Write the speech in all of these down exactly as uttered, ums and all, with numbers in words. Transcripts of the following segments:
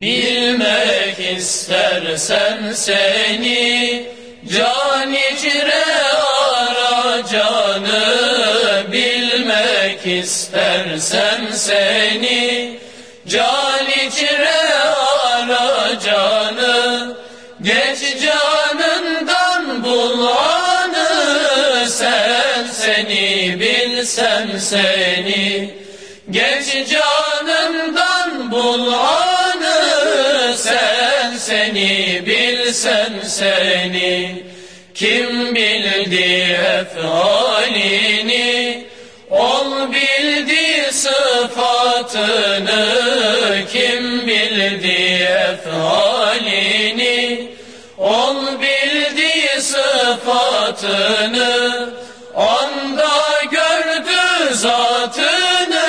Bilmek istersen seni, can içre ara canı. Bilmek istersen seni, can içre ara canı. Geç canından bul anı, sen seni bilsen seni. Geç canından bul anı, sen seni bilsen seni. Kim bildi efalini, ol bildi sıfatını. Kim bildi efalini, ol bildi sıfatını. Anda gördü zatını,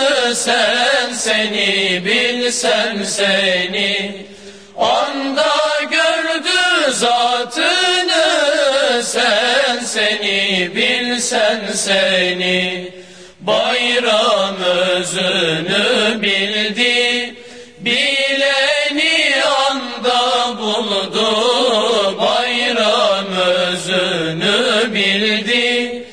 sen seni bilsen seni. Anda gördü zatını, sen seni bilsen seni. Bayram özünü bildi, bileni anda buldu. Bayram özünü bildi,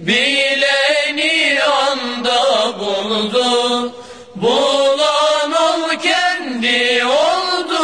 bileni anda buldu. Bulan ol kendi oldu,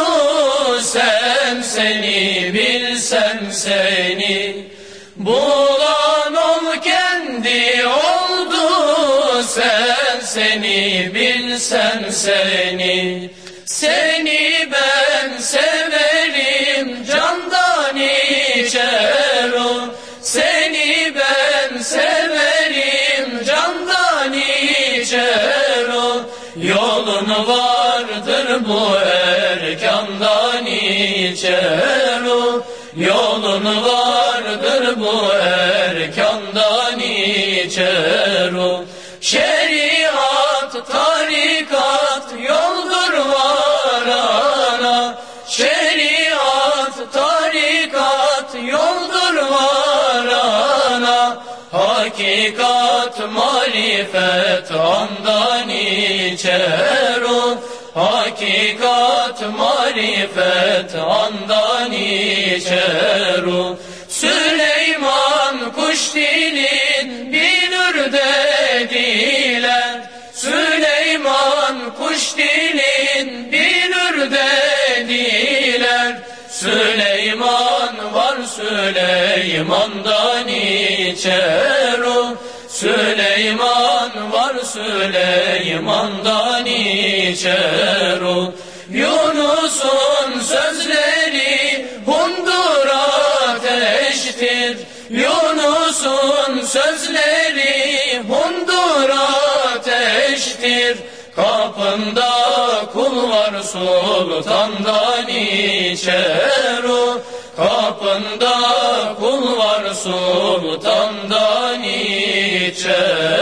sen seni bilsen seni. Bulan ol kendi oldu, sen seni bilsen seni. Seni ben severim, candan içer o. Seni ben severim, candan içer o. Yolun vardır bu erkandan içer o. Yolun vardır bu erkandan içer o. Şeriat, tarikat yoldur varana. Şeriat, tarikat yoldur varana. Hakikat, marifet andan içer o. Hakikat, marifet andan içer o. Süleyman kuş dilin bilir dediler. Süleyman kuş dilin bilir dediler. Süleyman var Süleyman'dan içer o. Süleyman var Süleyman'dan içer o. Yunus'un sözleri hundur ateştir. Yunus'un sözleri hundur ateştir. Kapında kul var sultandan içer o. Kapında kul var sultandan içer.